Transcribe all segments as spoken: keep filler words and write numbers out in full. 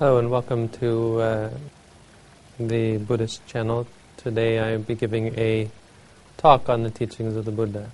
Hello and welcome to uh, the Buddhist channel. Today I will be giving a talk on the teachings of the Buddha.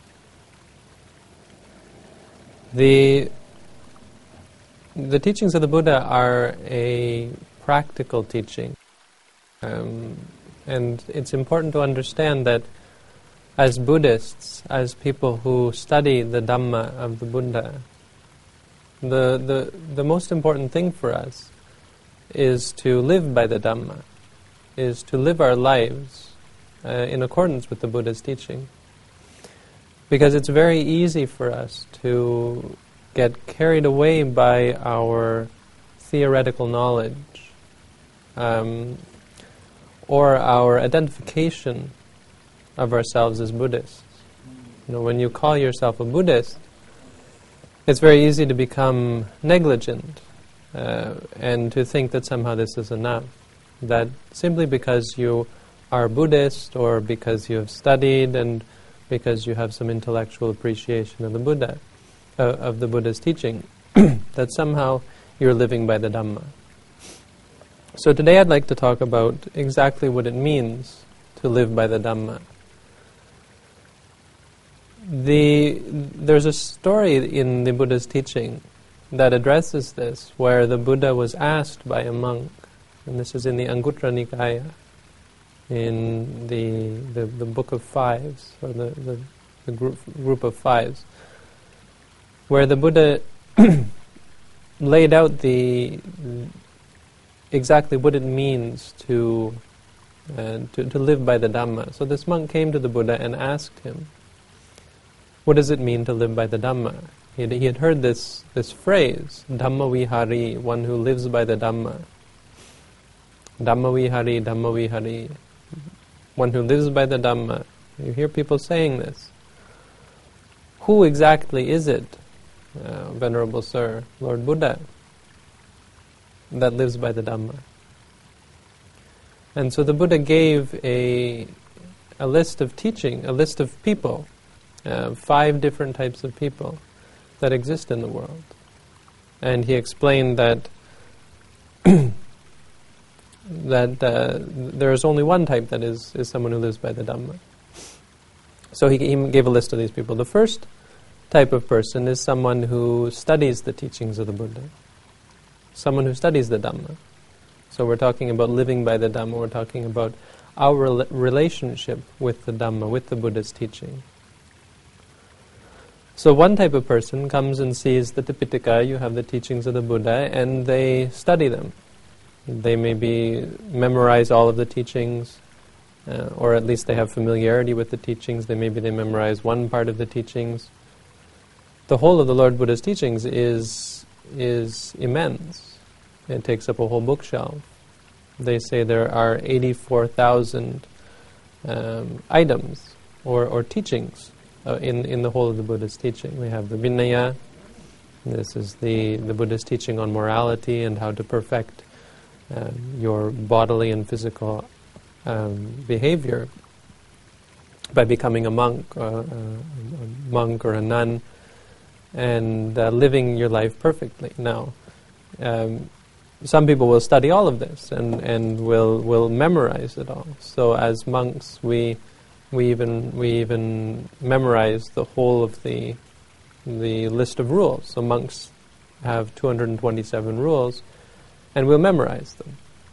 The, the teachings of the Buddha are a practical teaching. Um, and it's important to understand that as Buddhists, as people who study the Dhamma of the Buddha, the, the, the most important thing for us is to live by the Dhamma, is to live our lives uh, in accordance with the Buddha's teaching. Because it's very easy for us to get carried away by our theoretical knowledge um, or our identification of ourselves as Buddhists. You know, when you call yourself a Buddhist, it's very easy to become negligent Uh, and to think that somehow this is enough. That simply because you are Buddhist or because you have studied and because you have some intellectual appreciation of the Buddha, uh, of the Buddha's teaching, that somehow you're living by the Dhamma. So today I'd like to talk about exactly what it means to live by the Dhamma. The, there's a story in the Buddha's teaching that addresses this, where the Buddha was asked by a monk, and this is in the Anguttara Nikaya, in the the, the book of fives, or the, the, the group, group of fives, where the Buddha laid out the exactly what it means to, uh, to to live by the Dhamma. So this monk came to the Buddha and asked him, what does it mean to live by the Dhamma? He had, he had heard this, this phrase, Dhamma Vihari, one who lives by the Dhamma. Dhamma Vihari, Dhamma Vihari, one who lives by the Dhamma. You hear people saying this. Who exactly is it, uh, Venerable Sir, Lord Buddha, that lives by the Dhamma? And so the Buddha gave a, a list of teaching, a list of people, uh, five different types of people that exist in the world. And he explained that that uh, there is only one type that is, is someone who lives by the Dhamma. So he, he gave a list of these people. The first type of person is someone who studies the teachings of the Buddha. Someone who studies the Dhamma. So we're talking about living by the Dhamma. We're talking about our rela- relationship with the Dhamma, with the Buddha's teaching. So one type of person comes and sees the Tipitaka, you have the teachings of the Buddha, and they study them. They maybe memorize all of the teachings, uh, or at least they have familiarity with the teachings. They maybe they memorize one part of the teachings. The whole of the Lord Buddha's teachings is is immense. It takes up a whole bookshelf. They say there are eighty-four thousand um, items or, or teachings Uh, in, in the whole of the Buddha's teaching. We have the Vinaya. This is the, the Buddha's teaching on morality and how to perfect uh, your bodily and physical um, behavior by becoming a monk, uh, a monk or a nun, and uh, living your life perfectly. Now, um, some people will study all of this and, and will will memorize it all. So as monks, we We even we even memorize the whole of the the list of rules. So monks have two hundred twenty-seven rules, and we'll memorize them.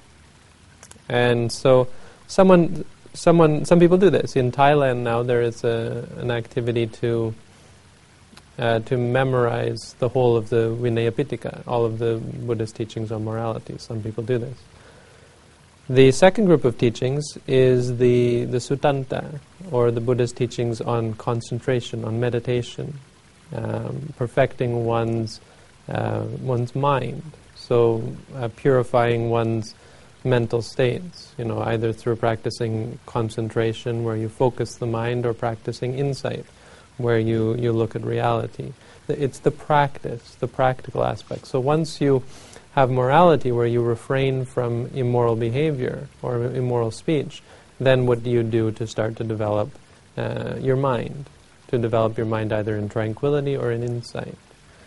And so someone someone some people do this. In Thailand now there is a, an activity to uh, to memorize the whole of the Vinaya Pitaka, all of the Buddhist teachings on morality. Some people do this. The second group of teachings is the, the Suttanta, or the Buddha's teachings on concentration, on meditation, um, perfecting one's uh, one's mind, so uh, purifying one's mental states, you know, either through practicing concentration, where you focus the mind, or practicing insight, where you, you look at reality. It's the practice, the practical aspect. So once you have morality, where you refrain from immoral behavior or immoral speech, then what do you do to start to develop uh, your mind? To develop your mind either in tranquility or in insight.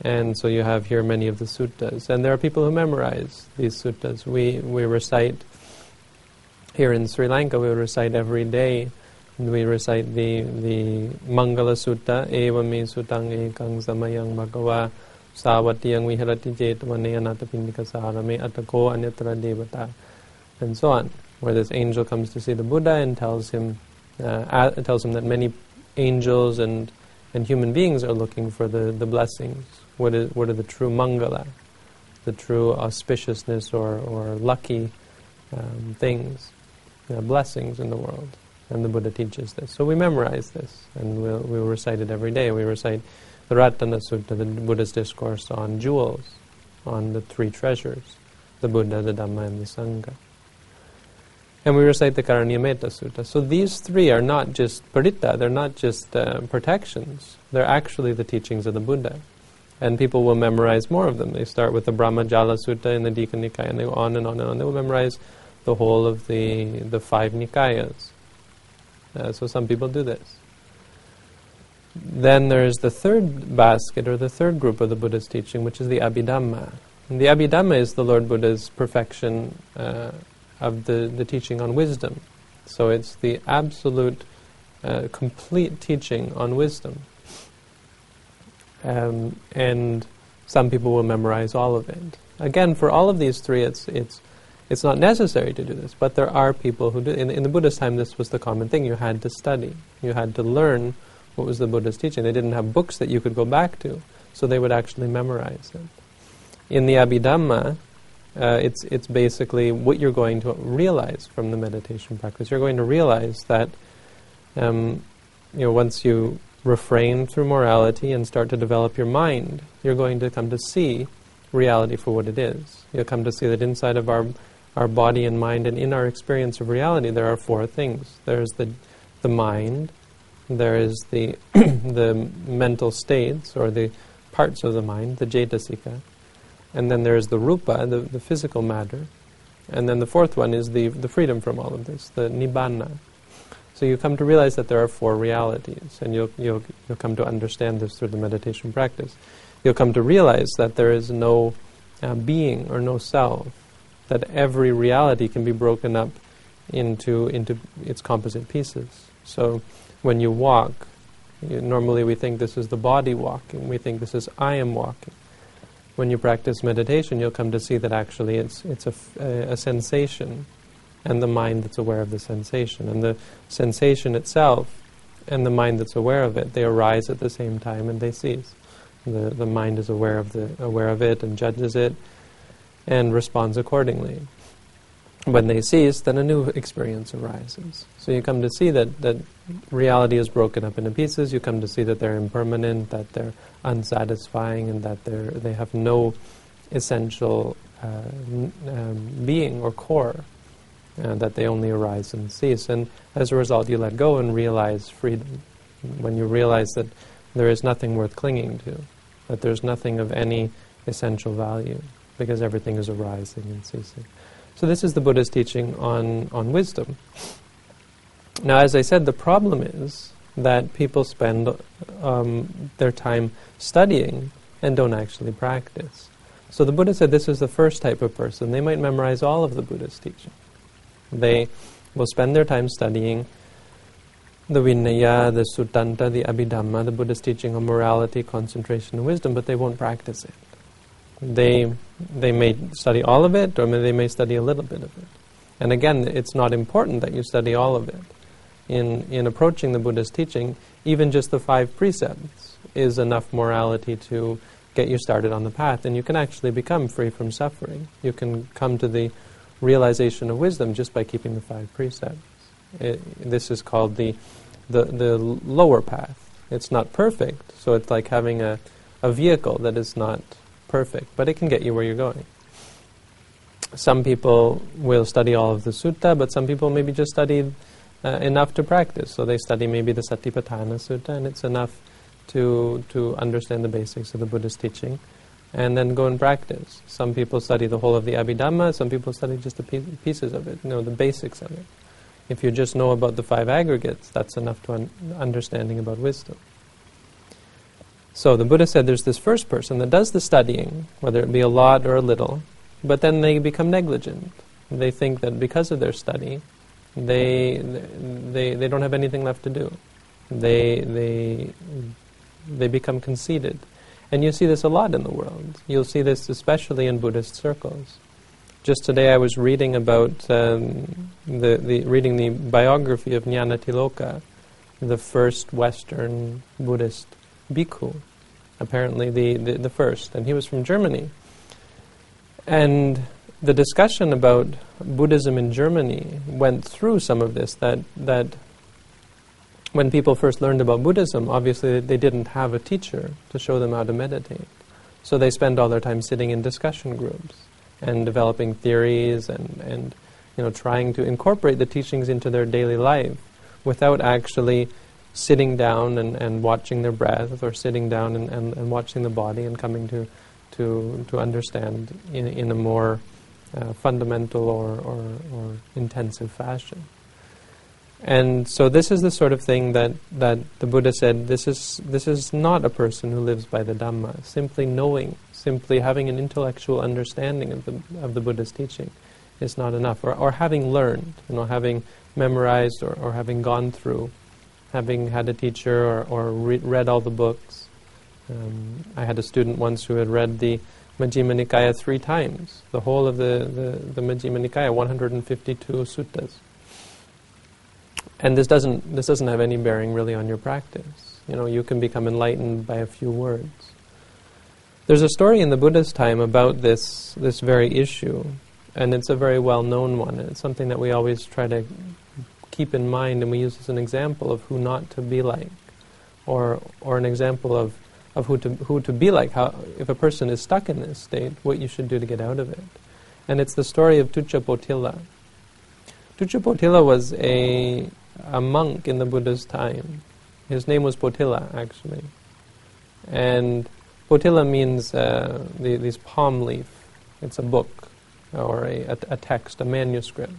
And so you have here many of the suttas. And there are people who memorize these suttas. We we recite, here in Sri Lanka, we recite every day. We recite the, the Mangala Sutta, Eva me sutang ekang samayang bhagava savatiyang viharati jetavane anatapindika sarame atako anyatra devata, and so on, where this angel comes to see the Buddha and tells him, uh, tells him that many angels and and human beings are looking for the, the blessings. What is what are the true mangala, the true auspiciousness or, or lucky um, things, uh, blessings in the world. And the Buddha teaches this. So we memorize this, and we'll, we'll recite it every day. We recite the Ratana Sutta, the Buddha's discourse on jewels, on the three treasures, the Buddha, the Dhamma, and the Sangha. And we recite the Karanyametta Sutta. So these three are not just paritta, they're not just uh, protections. They're actually the teachings of the Buddha. And people will memorize more of them. They start with the Brahmajala Sutta in the Dika Nikaya, and they go on and on and on. They will memorize the whole of the, the five Nikayas. Uh, so some people do this. Then there is the third basket, or the third group of the Buddha's teaching, which is the Abhidhamma. And the Abhidhamma is the Lord Buddha's perfection uh, of the, the teaching on wisdom. So it's the absolute, uh, complete teaching on wisdom. Um, and some people will memorize all of it. Again, for all of these three, it's it's It's not necessary to do this, but there are people who do. In, in the Buddha's time, this was the common thing. You had to study. You had to learn what was the Buddha's teaching. They didn't have books that you could go back to, so they would actually memorize it. In the Abhidhamma, uh, it's it's basically what you're going to realize from the meditation practice. You're going to realize that um, you know, once you refrain through morality and start to develop your mind, you're going to come to see reality for what it is. You'll come to see that inside of our our body and mind, and in our experience of reality, there are four things. There's the the mind, there is the the mental states, or the parts of the mind, the cetasika, and then there's the rupa, the, the physical matter, and then the fourth one is the the freedom from all of this, the nibbana. So you come to realize that there are four realities, and you'll you'll you'll come to understand this through the meditation practice. You'll come to realize that there is no uh, being or no self, that every reality can be broken up into into its composite pieces. So when you walk, you, normally we think this is the body walking, we think this is I am walking. When you practice meditation, you'll come to see that actually it's it's a, a, a sensation, and the mind that's aware of the sensation. And the sensation itself and the mind that's aware of it, they arise at the same time and they cease. The the mind is aware of the aware of it and judges it and responds accordingly. When they cease, then a new experience arises. So you come to see that, that reality is broken up into pieces. You come to see that they're impermanent, that they're unsatisfying, and that they're they have no essential uh, n- um, being or core. Uh, that they only arise and cease. And as a result, you let go and realize freedom. When you realize that there is nothing worth clinging to, that there's nothing of any essential value, because everything is arising and ceasing. So this is the Buddha's teaching on, on wisdom. Now, as I said, the problem is that people spend um, their time studying and don't actually practice. So the Buddha said this is the first type of person. They might memorize all of the Buddha's teaching. They will spend their time studying the Vinaya, the Suttanta, the Abhidhamma, the Buddha's teaching on morality, concentration, and wisdom, but they won't practice it. They they may study all of it, or they may study a little bit of it. And again, it's not important that you study all of it. In in approaching the Buddha's teaching, even just the five precepts is enough morality to get you started on the path, and you can actually become free from suffering. You can come to the realization of wisdom just by keeping the five precepts. It, this is called the, the the lower path. It's not perfect, so it's like having a, a vehicle that is not perfect, but it can get you where you're going. Some people will study all of the sutta, but some people maybe just study uh, enough to practice. So they study maybe the Satipatthana Sutta, and it's enough to to understand the basics of the Buddha's teaching, and then go and practice. Some people study the whole of the Abhidhamma, some people study just the pe- pieces of it, you know, the basics of it. If you just know about the five aggregates, that's enough to un- understanding about wisdom. So the Buddha said there's this first person that does the studying, whether it be a lot or a little, but then they become negligent. They think that because of their study, they they they don't have anything left to do. They they they become conceited. And you see this a lot in the world. You'll see this especially in Buddhist circles. Just today I was reading about um, the, the reading the biography of Nyanatiloka, the first Western Buddhist bhikkhu, apparently the, the, the first, and he was from Germany. And the discussion about Buddhism in Germany went through some of this, that that when people first learned about Buddhism, obviously they didn't have a teacher to show them how to meditate. So they spend all their time sitting in discussion groups and developing theories and, and you know, trying to incorporate the teachings into their daily life without actually sitting down and, and watching their breath, or sitting down and, and, and watching the body and coming to to, to understand in, in a more uh, fundamental or, or, or intensive fashion. And so this is the sort of thing that, that the Buddha said, this is this is not a person who lives by the Dhamma. Simply knowing, simply having an intellectual understanding of the of the Buddha's teaching is not enough. Or, or having learned, you know, having memorized or, or having gone through, having had a teacher or, or re- read all the books. Um, I had a student once who had read the Majjhima Nikaya three times, the whole of the, the, the Majjhima Nikaya, one hundred fifty-two suttas. And this doesn't this doesn't have any bearing really on your practice. You know, you can become enlightened by a few words. There's a story in the Buddha's time about this this very issue, and it's a very well-known one, and it's something that we always try to keep in mind, and we use as an example of who not to be like, or or an example of, of who to who to be like. How, if a person is stuck in this state, what you should do to get out of it. And it's the story of Tucchapotila. Tucchapotila was a a monk in the Buddha's time. His name was Potila, actually. And Potila means uh, the, this palm leaf. It's a book, or a, a, a text, a manuscript.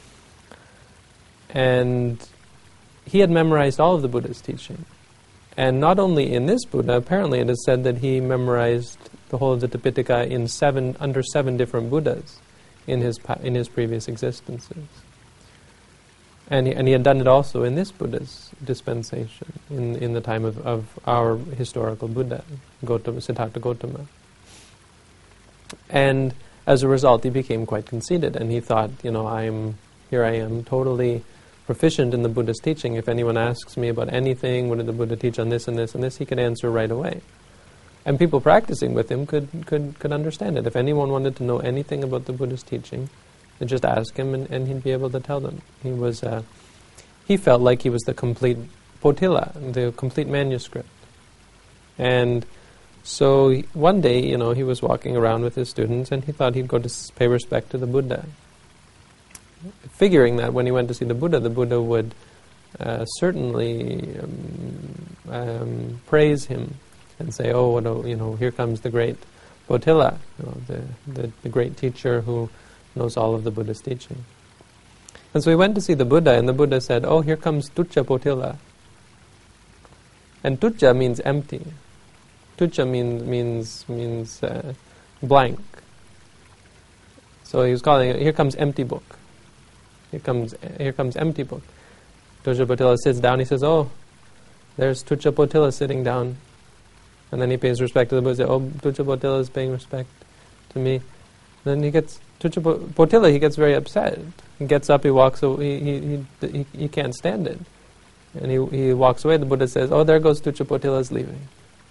And he had memorized all of the Buddha's teaching. And not only in this Buddha, apparently it is said that he memorized the whole of the Tipitaka in seven, under seven different Buddhas in his pa- in his previous existences. And he, and he had done it also in this Buddha's dispensation, in, in the time of, of our historical Buddha, Gautama, Siddhartha Gautama. And as a result, he became quite conceited, and he thought, you know, I'm here I am, totally proficient in the Buddha's teaching. If anyone asks me about anything, what did the Buddha teach on this and this and this, he could answer right away. And people practicing with him could, could, could understand it. If anyone wanted to know anything about the Buddha's teaching, they just ask him, and, and he'd be able to tell them. He was, uh, he felt like he was the complete Potila, the complete manuscript. And so he, one day, you know, he was walking around with his students, and he thought he'd go to s- pay respect to the Buddha, figuring that when he went to see the Buddha, the Buddha would uh, certainly um, um, praise him and say, "Oh, what a, you know, here comes the great Potila, you know, the, the the great teacher who knows all of the Buddha's teaching." And so he went to see the Buddha, and the Buddha said, "Oh, here comes Tucchapotila." And Tucca means empty. Tucca means means means uh, blank. So he was calling it, "Here comes empty book. Here comes here comes empty book." Tucchapotila sits down. He says, "Oh, there's Tucchapotila sitting down." And then he pays respect to the Buddha. "Oh, Tucchapotila is paying respect to me." Then he gets Tucchapotila. He gets very upset. He gets up. He walks away. He he he, he, he can't stand it, and he he walks away. The Buddha says, "Oh, there goes Tucchapotila's leaving."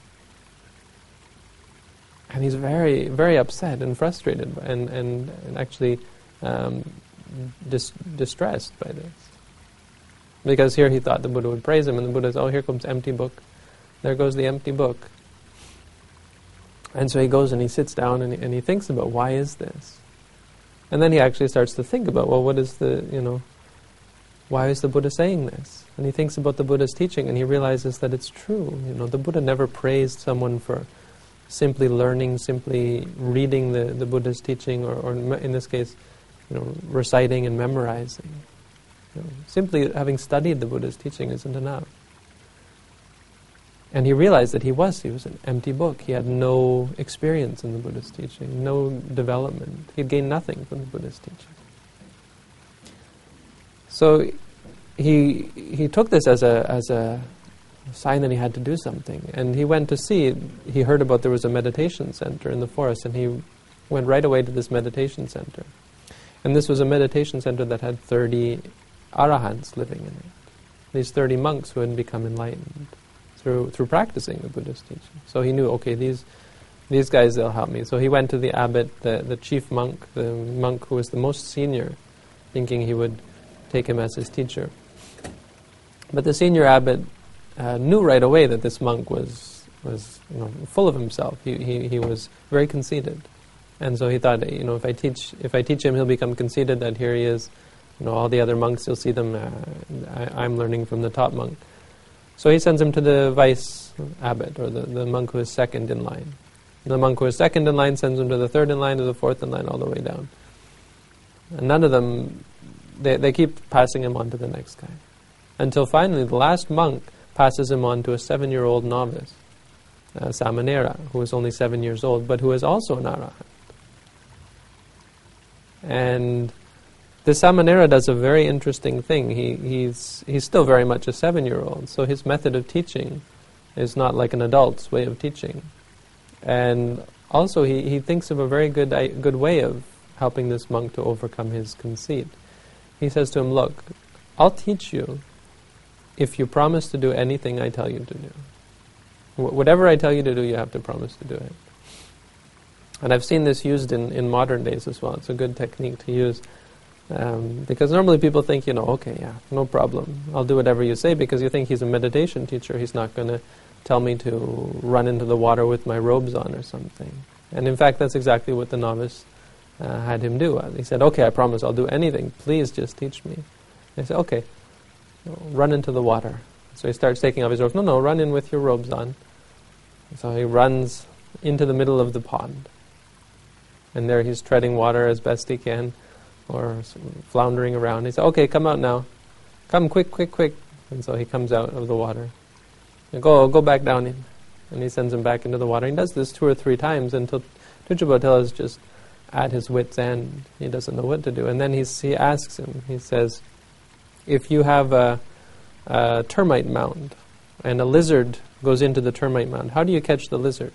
And he's very very upset and frustrated, and and, and actually um, dis- distressed by this, because here he thought the Buddha would praise him, and the Buddha says, "Oh, here comes empty book. There goes the empty book." And so he goes and he sits down and he, and he thinks about, why is this? And then he actually starts to think about, well, what is the, you know, why is the Buddha saying this? And he thinks about the Buddha's teaching, and he realizes that it's true. You know, the Buddha never praised someone for simply learning, simply reading the, the Buddha's teaching, or, or in this case, you know, reciting and memorizing. You know, simply having studied the Buddha's teaching isn't enough. And he realized that he was, he was an empty book. He had no experience in the Buddhist teaching, no development. He had gained nothing from the Buddhist teaching. So he he took this as a as a sign that he had to do something. And he went to see, he heard about there was a meditation center in the forest, and he went right away to this meditation center. And this was a meditation center that had thirty arahants living in it. These thirty monks who had become enlightened through through practicing the Buddhist teaching. So he knew, okay, these these guys, they'll help me. So he went to the abbot, the, the chief monk, the monk who was the most senior, thinking he would take him as his teacher. But the senior abbot uh, knew right away that this monk was was you know full of himself. He he he was very conceited, and so he thought, you know, if I teach if I teach him, he'll become conceited that here he is. You know, all the other monks, you'll see them. Uh, I, I'm learning from the top monk. So he sends him to the vice abbot, or the, the monk who is second in line. The monk who is second in line sends him to the third in line, to the fourth in line, all the way down. And none of them, they they keep passing him on to the next guy, until finally the last monk passes him on to a seven-year-old novice, uh, Samanera, who is only seven years old, but who is also an arahant. And this Samanera does a very interesting thing. He he's he's still very much a seven-year-old, so his method of teaching is not like an adult's way of teaching. And also he, he thinks of a very good uh, good way of helping this monk to overcome his conceit. He says to him, look, I'll teach you if you promise to do anything I tell you to do. Wh- whatever I tell you to do, you have to promise to do it. And I've seen this used in, in modern days as well. It's a good technique to use. Um, because normally people think, you know, okay, yeah, no problem. I'll do whatever you say, because you think he's a meditation teacher. He's not going to tell me to run into the water with my robes on or something. And in fact, that's exactly what the novice uh, had him do. He said, okay, I promise I'll do anything. Please just teach me. They said, okay, run into the water. So he starts taking off his robes. No, no, run in with your robes on. So he runs into the middle of the pond. And there he's treading water as best he can, or floundering around. He said, okay, come out now. Come quick, quick, quick. And so he comes out of the water. And go, go back down in. And he sends him back into the water. He does this two or three times until Tuchabotila is just at his wit's end. He doesn't know what to do. And then he's, he asks him, he says, if you have a, a termite mound and a lizard goes into the termite mound, how do you catch the lizard?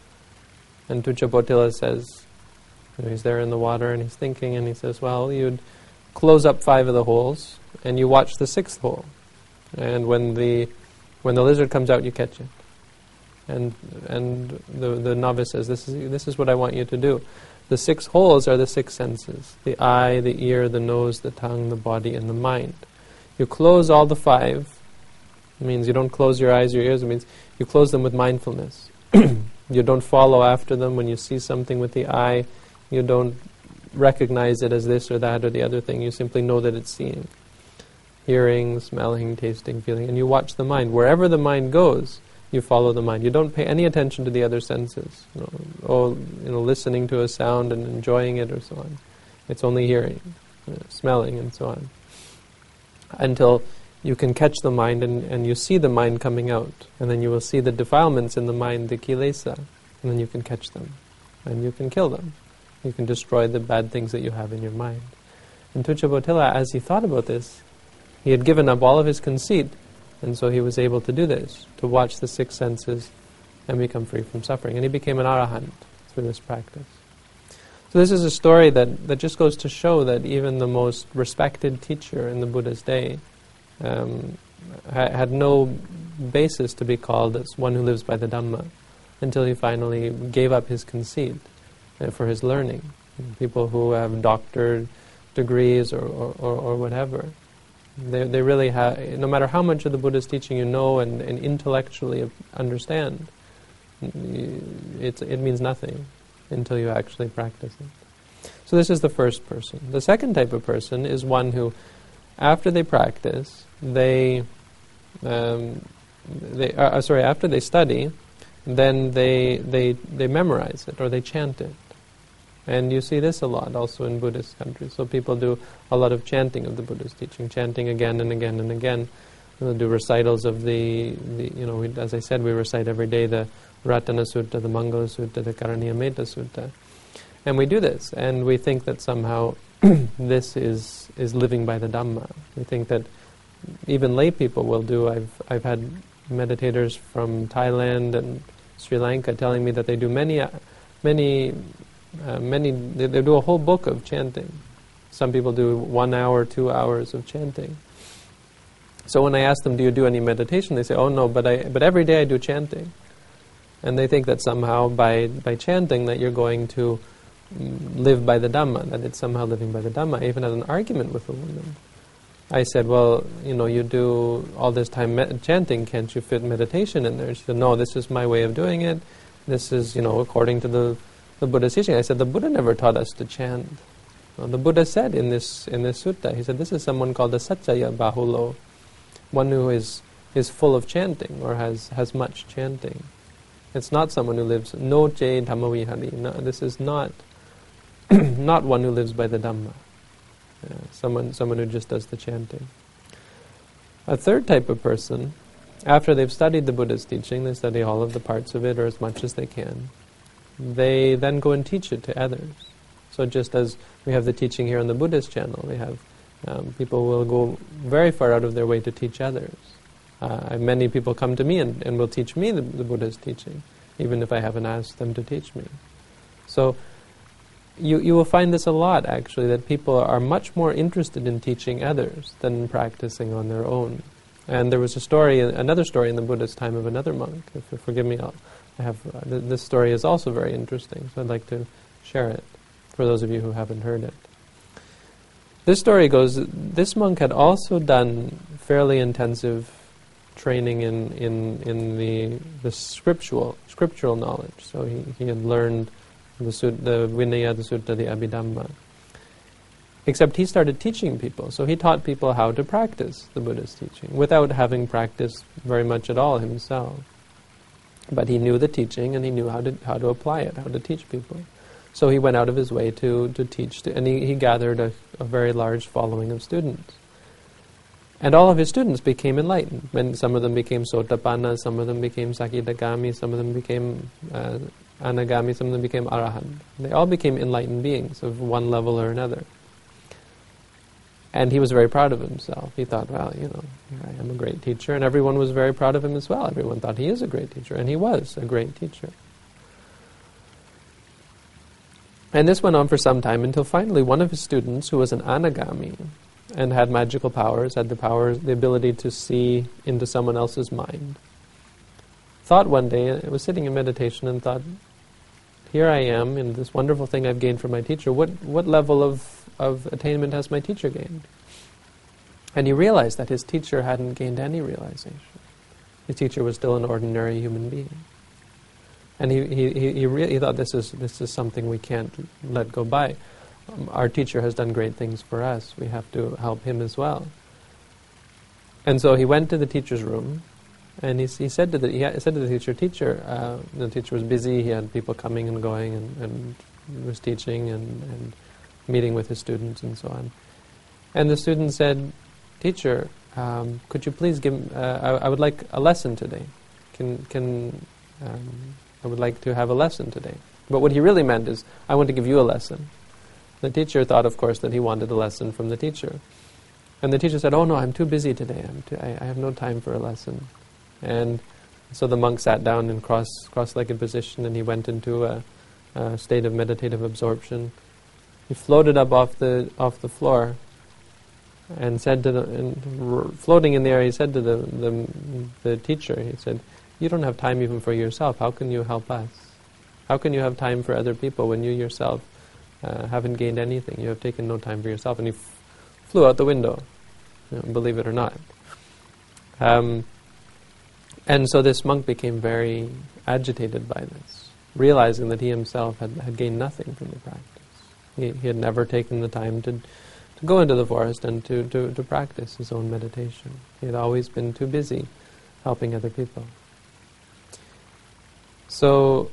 And Tuchabotila says, you know, he's there in the water and he's thinking, and he says, well, you'd close up five of the holes and you watch the sixth hole. And when the when the lizard comes out, you catch it. And and the the novice says, this is this is what I want you to do. The six holes are the six senses: the eye, the ear, the nose, the tongue, the body, and the mind. You close all the five. It means you don't close your eyes, your ears. It means you close them with mindfulness. You don't follow after them. When you see something with the eye, you don't recognize it as this or that or the other thing. You simply know that it's seeing. Hearing, smelling, tasting, feeling. And you watch the mind. Wherever the mind goes, you follow the mind. You don't pay any attention to the other senses. You know, or, you know, listening to a sound and enjoying it or so on. It's only hearing, you know, smelling and so on. Until you can catch the mind and, and you see the mind coming out. And then you will see the defilements in the mind, the kilesa. And then you can catch them. And you can kill them. You can destroy the bad things that you have in your mind. And Tuchabotila, as he thought about this, he had given up all of his conceit, and so he was able to do this, to watch the six senses and become free from suffering. And he became an arahant through this practice. So this is a story that, that just goes to show that even the most respected teacher in the Buddha's day um, ha- had no basis to be called as one who lives by the Dhamma, until he finally gave up his conceit uh, for his learning. People who have doctorate degrees or, or, or, or whatever, They they really have, no matter how much of the Buddha's teaching you know and, and intellectually understand, it, it means nothing until you actually practice it. So this is the first person. The second type of person is one who, after they practice, they, um, they uh, sorry, after they study, then they they they memorize it or they chant it. And you see this a lot also in Buddhist countries. So people do a lot of chanting of the Buddha's teaching, chanting again and again and again. We'll do recitals of the, the you know, we, as I said, we recite every day the Ratana Sutta, the Mangala Sutta, the Karaniyameta Sutta. And we do this, and we think that somehow this is is living by the Dhamma. We think that even lay people will do. I've I've had meditators from Thailand and Sri Lanka telling me that they do many, uh, many, uh, many. They, they do a whole book of chanting. Some people do one hour, two hours of chanting. So when I ask them, "Do you do any meditation?" they say, "Oh no, but I but every day I do chanting." And they think that somehow by by chanting that you're going to live by the Dhamma, that it's somehow living by the Dhamma. I even had an argument with a woman. I said, well, you know, you do all this time me- chanting, can't you fit meditation in there? She said, no, this is my way of doing it. This is, you know, according to the, the Buddha's teaching. I said, the Buddha never taught us to chant. Well, the Buddha said in this in this sutta, he said, this is someone called a Satchaya Bahulo, one who is is full of chanting or has, has much chanting. It's not someone who lives, no che dhammavihari. No, this is not not one who lives by the Dhamma. Yeah, someone someone who just does the chanting. A third type of person, after they've studied the Buddha's teaching, they study all of the parts of it or as much as they can, they then go and teach it to others. So just as we have the teaching here on the Buddhist channel, we have um, people will go very far out of their way to teach others. Uh, many people come to me and, and will teach me the, the Buddha's teaching, even if I haven't asked them to teach me. So You you will find this a lot, actually, that people are much more interested in teaching others than practicing on their own. And there was a story, another story in the Buddha's time of another monk. If you forgive me, I'll, I have uh, th- this story is also very interesting, so I'd like to share it for those of you who haven't heard it. This story goes, this monk had also done fairly intensive training in in, in the the scriptural scriptural knowledge. So he, he had learned the sutta, the Vinaya, the Sutta, the Abhidhamma. Except he started teaching people. So he taught people how to practice the Buddha's teaching without having practiced very much at all himself. But he knew the teaching and he knew how to how to apply it, how to teach people. So he went out of his way to, to teach, to, and he, he gathered a, a very large following of students. And all of his students became enlightened. And some of them became Sotapanna, some of them became Sakidagami, some of them became uh, Anagami, some of them became Arahant. They all became enlightened beings of one level or another. And he was very proud of himself. He thought, well, you know, I am a great teacher, and everyone was very proud of him as well. Everyone thought he is a great teacher, and he was a great teacher. And this went on for some time until finally one of his students, who was an Anagami and had magical powers, had the power, the ability to see into someone else's mind, thought one day, I was sitting in meditation and thought, here I am in this wonderful thing I've gained from my teacher. What what level of, of attainment has my teacher gained? And he realized that his teacher hadn't gained any realization. His teacher was still an ordinary human being. And he he he, he, re- he thought this is this is something we can't let go by. Um, our teacher has done great things for us. We have to help him as well. And so he went to the teacher's room. And he, he said to the he said to the teacher, teacher, uh, the teacher was busy. He had people coming and going, and, and was teaching and, and meeting with his students and so on. And the student said, teacher, um, could you please give? Uh, I, I would like a lesson today. Can can um, I would like to have a lesson today. But what he really meant is, I want to give you a lesson. The teacher thought, of course, that he wanted a lesson from the teacher. And the teacher said, oh no, I'm too busy today. I'm too, I, I have no time for a lesson. And so the monk sat down in cross, cross-legged position, and he went into a, a state of meditative absorption. He floated up off the off the floor, and said to the, and r- floating in the air, he said to the, the the teacher, he said, "You don't have time even for yourself. How can you help us? How can you have time for other people when you yourself uh, haven't gained anything? You have taken no time for yourself." And he f- flew out the window, you know, believe it or not. Um, And so this monk became very agitated by this, realizing that he himself had, had gained nothing from the practice. He, he had never taken the time to to go into the forest and to, to, to practice his own meditation. He had always been too busy helping other people. So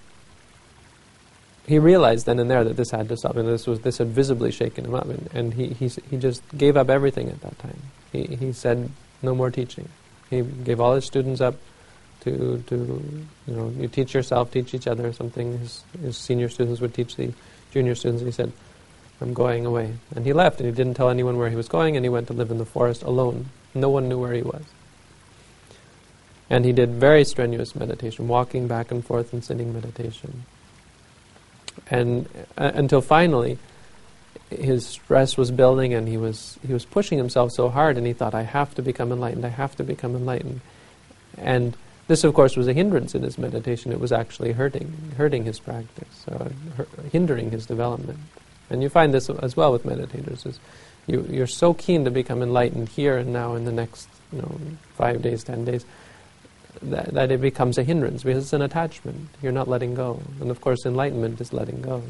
he realized then and there that this had to stop, and this was this had visibly shaken him up, and, and he, he he just gave up everything at that time. He he said, No more teaching. He gave all his students up to, to you know, you teach yourself, teach each other something. His, his senior students would teach the junior students. He said, I'm going away. And he left, and he didn't tell anyone where he was going, and he went to live in the forest alone. No one knew where he was. And he did very strenuous meditation, walking back and forth and sitting meditation. And uh, until finally, his stress was building, and he was he was pushing himself so hard, and he thought, I have to become enlightened, I have to become enlightened. And this, of course, was a hindrance in his meditation. It was actually hurting, hurting his practice, uh, hindering his development. And you find this as well with meditators. Is you, you're so keen to become enlightened here and now in the next, you know, five days, ten days, that, that it becomes a hindrance because it's an attachment. You're not letting go. And of course, enlightenment is letting go.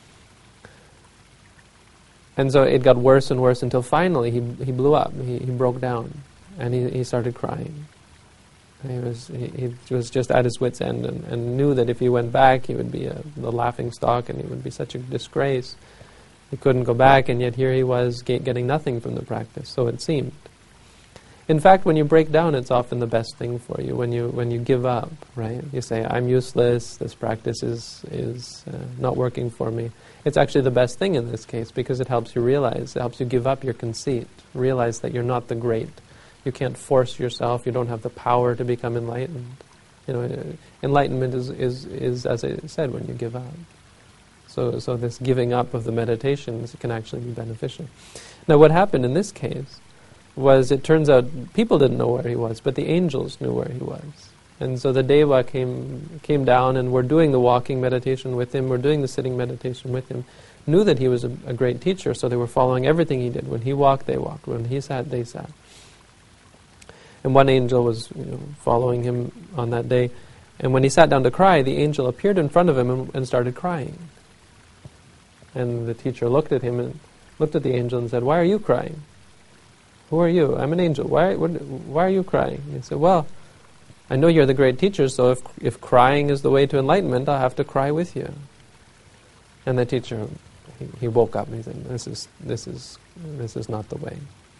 And so it got worse and worse until finally he he blew up. He, he broke down, and he, he started crying. He was he, he was just at his wit's end, and, and knew that if he went back, he would be a, the laughing stock, and he would be such a disgrace. He couldn't go back, and yet here he was get, getting nothing from the practice. So it seemed. In fact, when you break down, it's often the best thing for you. When you when you give up, right? You say, "I'm useless. This practice is is uh, not working for me." It's actually the best thing in this case because it helps you realize, it helps you give up your conceit, realize that you're not the great. You can't force yourself. You don't have the power to become enlightened. You know, enlightenment is is is as I said, when you give up. So so this giving up of the meditations can actually be beneficial. Now, what happened in this case was, it turns out people didn't know where he was, but the angels knew where he was. And so the Deva came came down and were doing the walking meditation with him, were doing the sitting meditation with him, knew that he was a, a great teacher, so they were following everything he did. When he walked, they walked. When he sat, they sat. And one angel was, you know, following him on that day, and when he sat down to cry, the angel appeared in front of him and, and started crying. And the teacher looked at him and looked at the angel and said, "Why are you crying? Who are you? I'm an angel. Why what, why are you crying?" He said, "Well, I know you're the great teacher, so if if crying is the way to enlightenment, I'll have to cry with you." And the teacher, he, he woke up and he said, "This is this is this is not the way."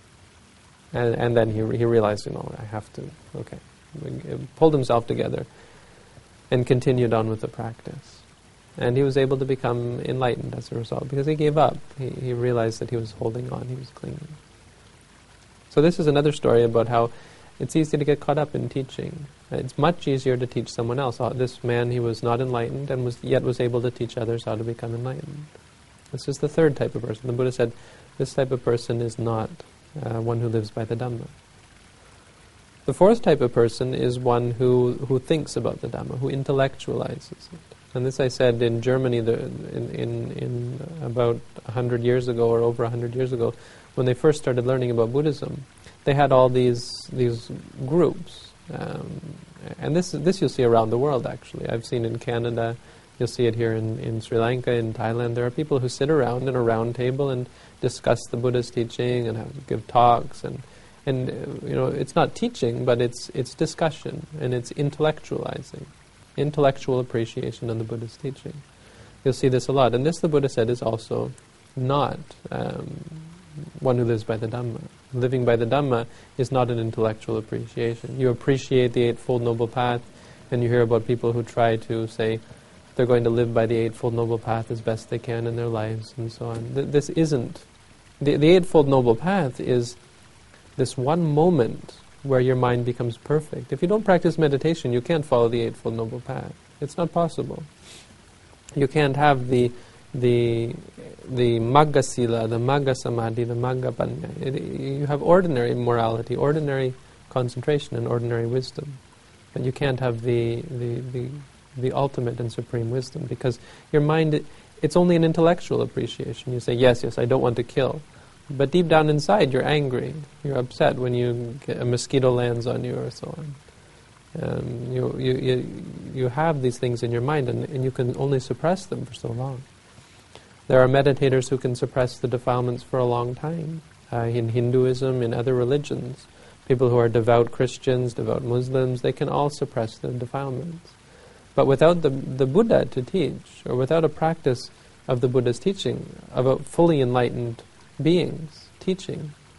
And and then he he realized, you know, I have to. Okay, he pulled himself together and continued on with the practice. And he was able to become enlightened as a result because he gave up. He he realized that he was holding on. He was clinging. So this is another story about how it's easy to get caught up in teaching. It's much easier to teach someone else. This man, he was not enlightened and was yet was able to teach others how to become enlightened. This is the third type of person. The Buddha said, this type of person is not uh, one who lives by the Dhamma. The fourth type of person is one who, who thinks about the Dhamma, who intellectualizes it. And this I said in Germany the, in, in, in about a hundred years ago or over a hundred years ago, when they first started learning about Buddhism, they had all these these groups, um, and this this you'll see around the world. Actually, I've seen in Canada, you'll see it here in, in Sri Lanka, in Thailand. There are people who sit around in a round table and discuss the Buddha's teaching and have, give talks, and and uh, you know, it's not teaching, but it's it's discussion and it's intellectualizing, intellectual appreciation of the Buddha's teaching. You'll see this a lot, and this the Buddha said is also not um, one who lives by the Dhamma. Living by the Dhamma is not an intellectual appreciation. You appreciate the Eightfold Noble Path, and you hear about people who try to say they're going to live by the Eightfold Noble Path as best they can in their lives, and so on. Th- this isn't... The, the Eightfold Noble Path is this one moment where your mind becomes perfect. If you don't practice meditation, you can't follow the Eightfold Noble Path. It's not possible. You can't have the the the Magga Sila, the Magga Samadhi, the Magga Panya. It, you have ordinary morality, ordinary concentration, and ordinary wisdom. But you can't have the the, the, the ultimate and supreme wisdom, because your mind, it, it's only an intellectual appreciation. You say, yes, yes, I don't want to kill. But deep down inside, you're angry. You're upset when you get, a mosquito lands on you or so on. Um, you, you, you, you have these things in your mind, and, and you can only suppress them for so long. There are meditators who can suppress the defilements for a long time. Uh, in Hinduism, in other religions, people who are devout Christians, devout Muslims, they can all suppress the defilements. But without the, the Buddha to teach, or without a practice of the Buddha's teaching, about fully enlightened beings teaching,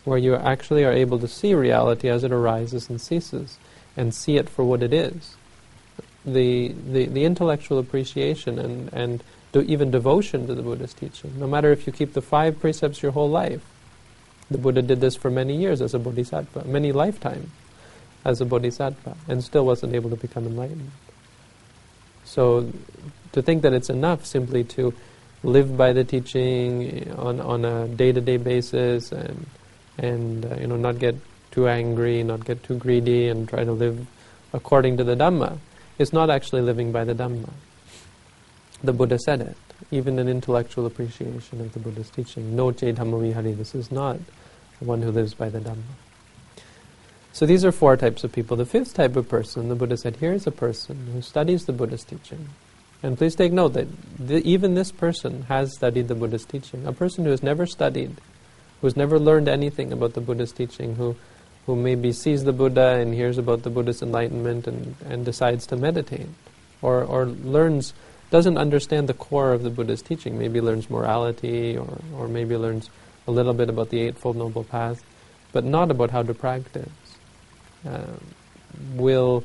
where you actually are able to see reality as it arises and ceases, and see it for what it is. The the, the intellectual appreciation and, and do even devotion to the Buddha's teaching, no matter if you keep the five precepts your whole life. The Buddha did this for many years as a bodhisattva, many lifetimes as a bodhisattva, and still wasn't able to become enlightened. So to think that it's enough simply to live by the teaching on on a day-to-day basis and and uh, you know not get too angry, not get too greedy, and try to live according to the Dhamma, is not actually living by the Dhamma. The Buddha said it, even an intellectual appreciation of the Buddha's teaching. No che dhamma vihari, this is not one who lives by the Dhamma. So these are four types of people. The fifth type of person, the Buddha said, here is a person who studies the Buddha's teaching. And please take note that the, even this person has studied the Buddha's teaching. A person who has never studied, who has never learned anything about the Buddha's teaching, who who maybe sees the Buddha and hears about the Buddha's enlightenment and, and decides to meditate, or, or learns, doesn't understand the core of the Buddha's teaching, maybe learns morality, or, or maybe learns a little bit about the Eightfold Noble Path, but not about how to practice, uh, will...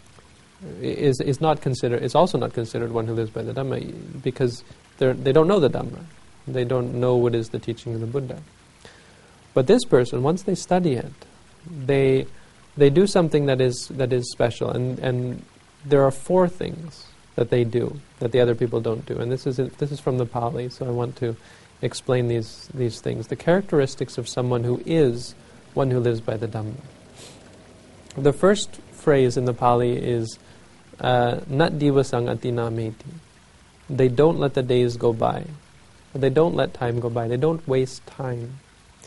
is is not considered, is also not considered one who lives by the Dhamma, because they they don't know the Dhamma. They don't know what is the teaching of the Buddha. But this person, once they study it, they they do something that is that is special, and, and there are four things that they do that the other people don't do. And this is this is from the Pali, so I want to explain these these things. The characteristics of someone who is one who lives by the Dhamma. The first phrase in the Pali is uh, nat divasang atina meti. They don't let the days go by. They don't let time go by. They don't waste time.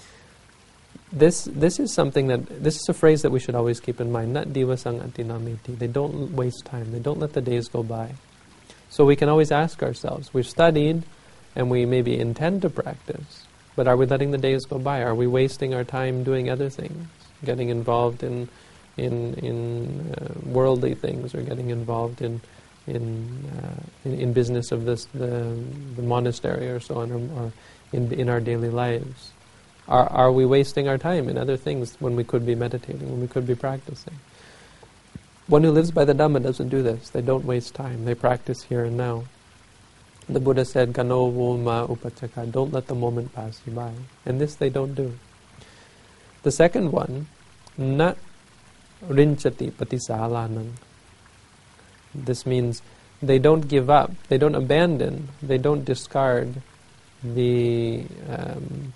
This this is something that, this is a phrase that we should always keep in mind. Nat divasang atina meti. They don't waste time. They don't let the days go by. So we can always ask ourselves, we've studied and we maybe intend to practice, but are we letting the days go by? Are we wasting our time doing other things? Getting involved in in in uh, worldly things, or getting involved in in, uh, in in business of this the the monastery or so on, or, or in in our daily lives? Are are we wasting our time in other things when we could be meditating, when we could be practicing? One who lives by the Dhamma doesn't do this. They don't waste time. They practice here and now. The Buddha said, "Gano vulma upachaka," don't let the moment pass you by. And this they don't do. The second one, na rinchati patisalanang. This means they don't give up, they don't abandon, they don't discard the um,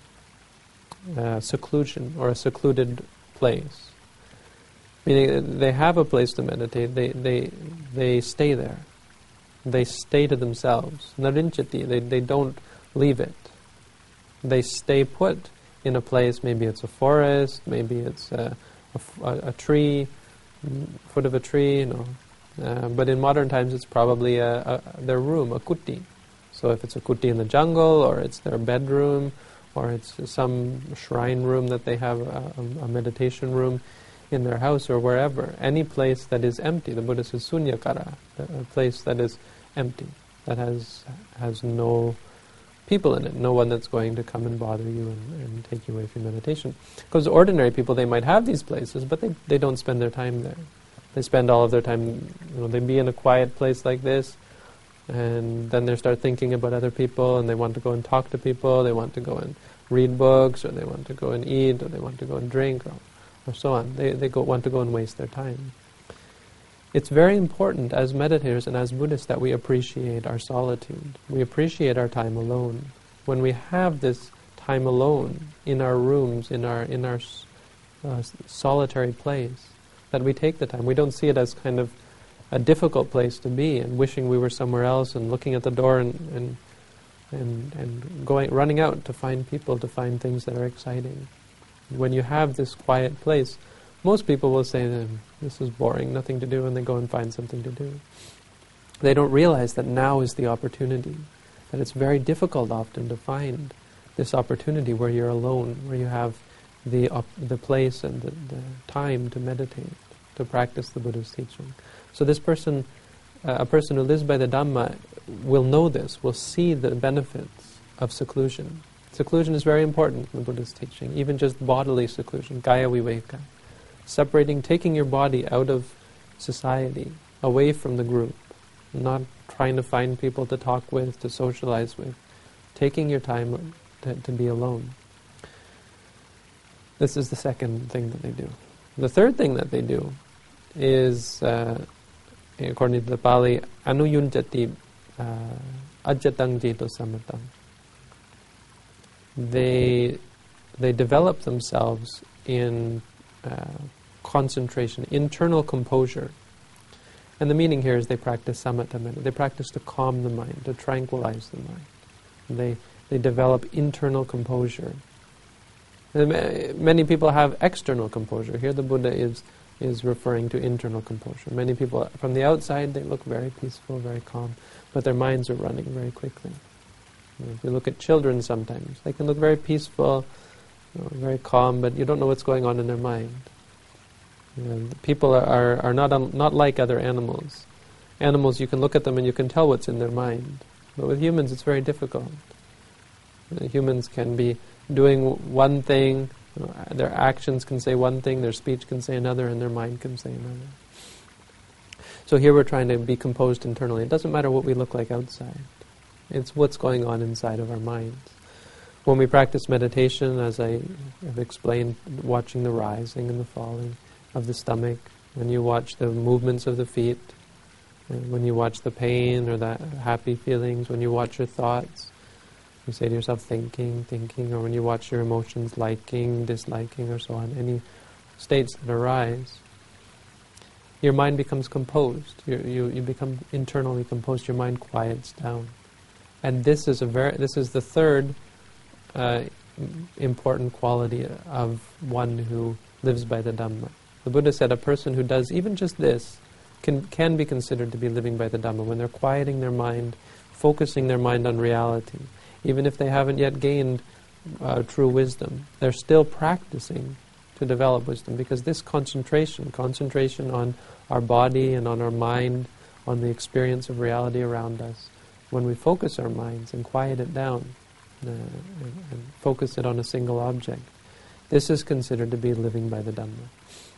uh, seclusion or a secluded place. Meaning they have a place to meditate, they they they stay there. They stay to themselves. Narinchati, they, they don't leave it. They stay put in a place, maybe it's a forest, maybe it's a, a, a tree, foot of a tree, you know. Uh, but in modern times it's probably a, a, their room, a kuti. So if it's a kuti in the jungle, or it's their bedroom, or it's some shrine room that they have, a, a meditation room in their house or wherever, any place that is empty. The Buddha says sunyakara, a place that is empty, that has has no people in it, no one that's going to come and bother you and, and take you away from meditation. Because ordinary people, they might have these places, but they, they don't spend their time there. They spend all of their time, you know, they be in a quiet place like this, and then they start thinking about other people, and they want to go and talk to people, they want to go and read books, or they want to go and eat, or they want to go and drink, or, or so on. They they go, want to go and waste their time. It's very important as meditators and as Buddhists that we appreciate our solitude. We appreciate our time alone. When we have this time alone in our rooms, in our in our uh, solitary place, that we take the time. We don't see it as kind of a difficult place to be and wishing we were somewhere else and looking at the door and and and, and going running out to find people, to find things that are exciting. When you have this quiet place, most people will say, this is boring, nothing to do, and they go and find something to do. They don't realize that now is the opportunity, that it's very difficult often to find this opportunity where you're alone, where you have the op- the place and the, the time to meditate, to practice the Buddha's teaching. So this person, uh, a person who lives by the Dhamma, will know this, will see the benefits of seclusion. Seclusion is very important in the Buddha's teaching, even just bodily seclusion, kaya viveka. Separating, taking your body out of society, away from the group, not trying to find people to talk with, to socialize with, taking your time to, to be alone. This is the second thing that they do. The third thing that they do is, uh, according to the Pali, anuyunjati uh, ajjatang jito samatang. They, they develop themselves in uh, concentration, internal composure. And the meaning here is they practice samatha metta. They practice to calm the mind, to tranquilize the mind. They, they develop internal composure. Many people have external composure. Here the Buddha is is referring to internal composure. Many people, from the outside, they look very peaceful, very calm, but their minds are running very quickly. You know, if you look at children sometimes, they can look very peaceful, you know, very calm, but you don't know what's going on in their mind. You know, people are, are, are not, un, not like other animals. Animals, you can look at them and you can tell what's in their mind. But with humans, it's very difficult. You know, humans can be doing one thing, you know, their actions can say one thing, their speech can say another, and their mind can say another. So here we're trying to be composed internally. It doesn't matter what we look like outside. It's what's going on inside of our minds. When we practice meditation, as I have explained, watching the rising and the falling of the stomach, when you watch the movements of the feet, and when you watch the pain or the happy feelings, when you watch your thoughts, you say to yourself, thinking, thinking, or when you watch your emotions, liking, disliking, or so on, any states that arise, your mind becomes composed. You, you, you become internally composed. Your mind quiets down. And this is a very, this is the third uh, important quality of one who lives by the Dhamma. The Buddha said a person who does even just this can, can be considered to be living by the Dhamma, when they're quieting their mind, focusing their mind on reality. Even if they haven't yet gained uh, true wisdom, they're still practicing to develop wisdom, because this concentration, concentration on our body and on our mind, on the experience of reality around us, when we focus our minds and quiet it down uh, and, and focus it on a single object, this is considered to be living by the Dhamma.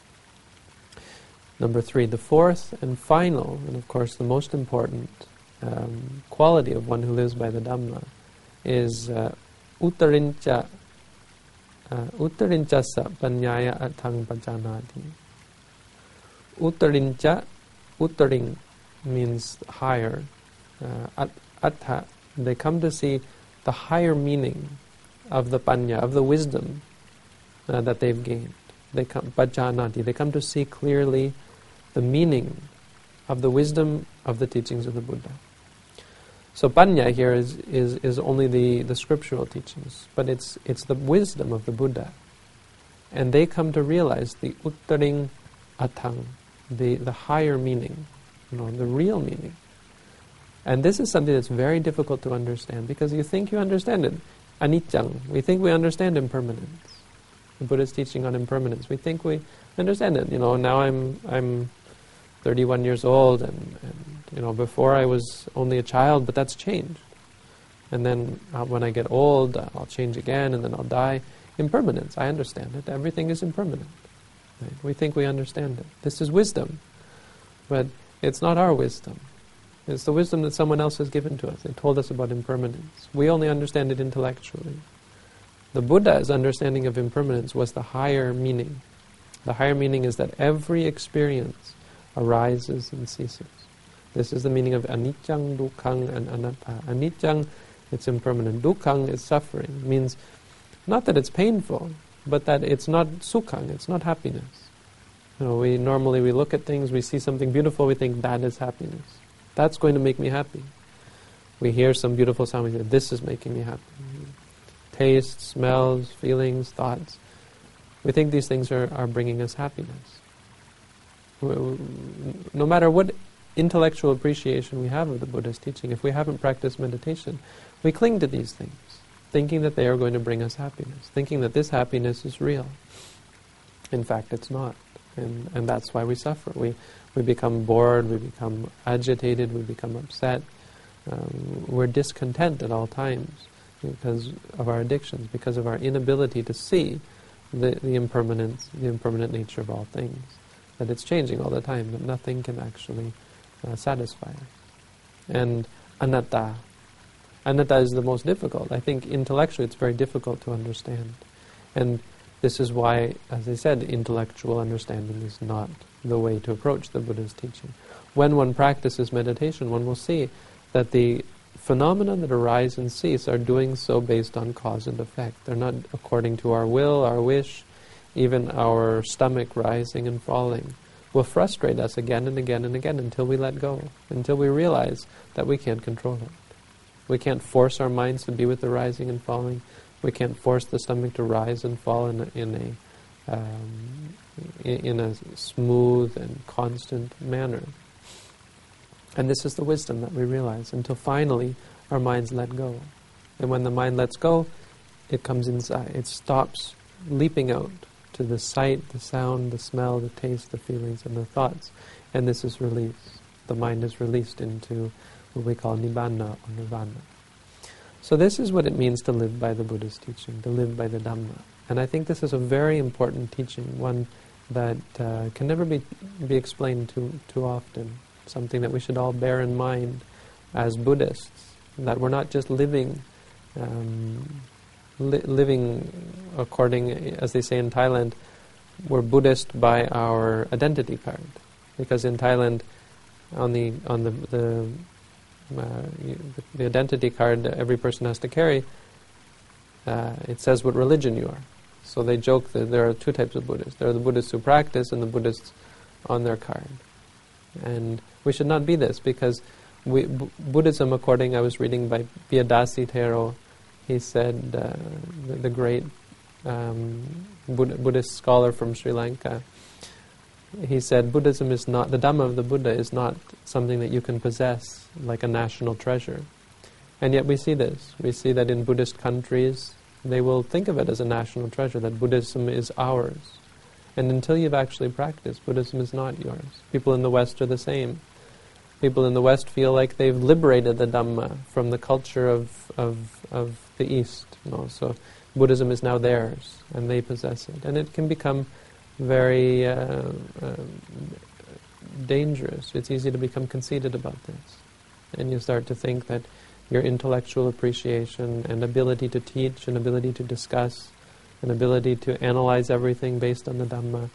Number three, the fourth and final, and of course the most important um, quality of one who lives by the Dhamma is uh, uttarincha uh, uttarinchasa panyaya atthang pajanati. Uttarincha, uttaring means higher. Uh, attha, they come to see the higher meaning of the panya, of the wisdom uh, that they've gained. They come pajanati. They come to see clearly the meaning of the wisdom of the teachings of the Buddha. So panya here is, is, is only the, the scriptural teachings, but it's it's the wisdom of the Buddha. And they come to realize the uttaring atthang, the, the higher meaning, you know, the real meaning. And this is something that's very difficult to understand, because you think you understand it. Anicca, we think we understand impermanence. The Buddha's teaching on impermanence. We think we understand it. You know, now I'm I'm thirty-one years old, and, and you know, before I was only a child, but that's changed. And then uh, when I get old, uh, I'll change again, and then I'll die. Impermanence, I understand it. Everything is impermanent. Right? We think we understand it. This is wisdom, but it's not our wisdom. It's the wisdom that someone else has given to us. They told us about impermanence. We only understand it intellectually. The Buddha's understanding of impermanence was the higher meaning. The higher meaning is that every experience arises and ceases. This is the meaning of aniccang, dukkhang, and anatta. Aniccang, it's impermanent. Dukkhang is suffering. It means not that it's painful, but that it's not sukhang, it's not happiness. You know, we normally we look at things, we see something beautiful, we think that is happiness. That's going to make me happy. We hear some beautiful sound, we say, this is making me happy. Taste, smells, feelings, thoughts. We think these things are, are bringing us happiness. No matter what intellectual appreciation we have of the Buddha's teaching, if we haven't practiced meditation, we cling to these things, thinking that they are going to bring us happiness, thinking that this happiness is real. In fact, it's not. And, and that's why we suffer. We, we become bored, we become agitated, we become upset. Um, we're discontent at all times, because of our addictions, because of our inability to see the, the impermanence, the impermanent nature of all things, that it's changing all the time, that nothing can actually uh, satisfy us. And anatta. Anatta is the most difficult. I think intellectually it's very difficult to understand. And this is why, as I said, intellectual understanding is not the way to approach the Buddha's teaching. When one practices meditation, one will see that the phenomena that arise and cease are doing so based on cause and effect. They're not according to our will, our wish. Even our stomach rising and falling will frustrate us again and again and again until we let go, until we realize that we can't control it. We can't force our minds to be with the rising and falling. We can't force the stomach to rise and fall in a, in a um, in a smooth and constant manner. And this is the wisdom that we realize until finally our minds let go. And when the mind lets go, it comes inside. It stops leaping out to the sight, the sound, the smell, the taste, the feelings, and the thoughts. And this is release. The mind is released into what we call nibbana or nirvana. So this is what it means to live by the Buddha's teaching, to live by the Dhamma. And I think this is a very important teaching, one that uh, can never be be explained too too often. Something that we should all bear in mind as Buddhists, that we're not just living um, li- living according, as they say in Thailand, we're Buddhist by our identity card. Because in Thailand, on the on the the, uh, the identity card that every person has to carry, uh, it says what religion you are. So they joke that there are two types of Buddhists. There are the Buddhists who practice and the Buddhists on their card. And we should not be this, because we, B- Buddhism, according, I was reading by Piyadasi Thero, he said, uh, the, the great um, Buddha, Buddhist scholar from Sri Lanka, he said, Buddhism is not, the Dhamma of the Buddha is not something that you can possess like a national treasure. And yet we see this. We see that in Buddhist countries, they will think of it as a national treasure, that Buddhism is ours. And until you've actually practiced, Buddhism is not yours. People in the West are the same. People in the West feel like they've liberated the Dhamma from the culture of of, of the East. You know? So Buddhism is now theirs, and they possess it. And it can become very uh, uh, dangerous. It's easy to become conceited about this. And you start to think that your intellectual appreciation and ability to teach and ability to discuss, an ability to analyze everything based on the Dhamma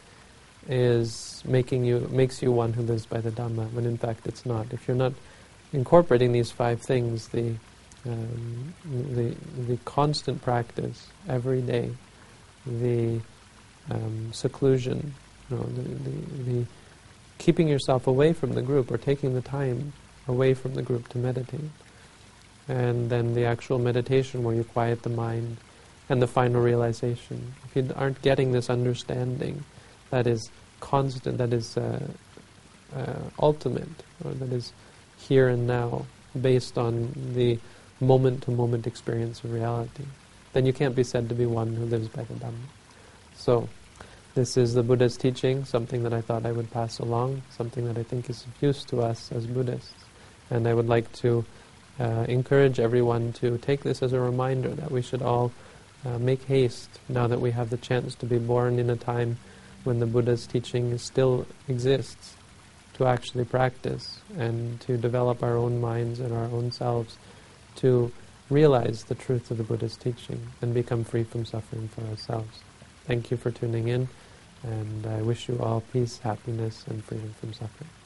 is making you makes you one who lives by the Dhamma, when in fact it's not. If you're not incorporating these five things, the um, the the constant practice every day, the um, seclusion, you know, the, the the keeping yourself away from the group or taking the time away from the group to meditate, and then the actual meditation where you quiet the mind. And the final realization. If you aren't getting this understanding that is constant, that is uh, uh, ultimate, or that is here and now, based on the moment-to-moment experience of reality, then you can't be said to be one who lives by the Dhamma. So, this is the Buddha's teaching, something that I thought I would pass along, something that I think is of use to us as Buddhists. And I would like to uh, encourage everyone to take this as a reminder that we should all Uh, make haste, now that we have the chance to be born in a time when the Buddha's teaching still exists, to actually practice and to develop our own minds and our own selves to realize the truth of the Buddha's teaching and become free from suffering for ourselves. Thank you for tuning in, and I wish you all peace, happiness, and freedom from suffering.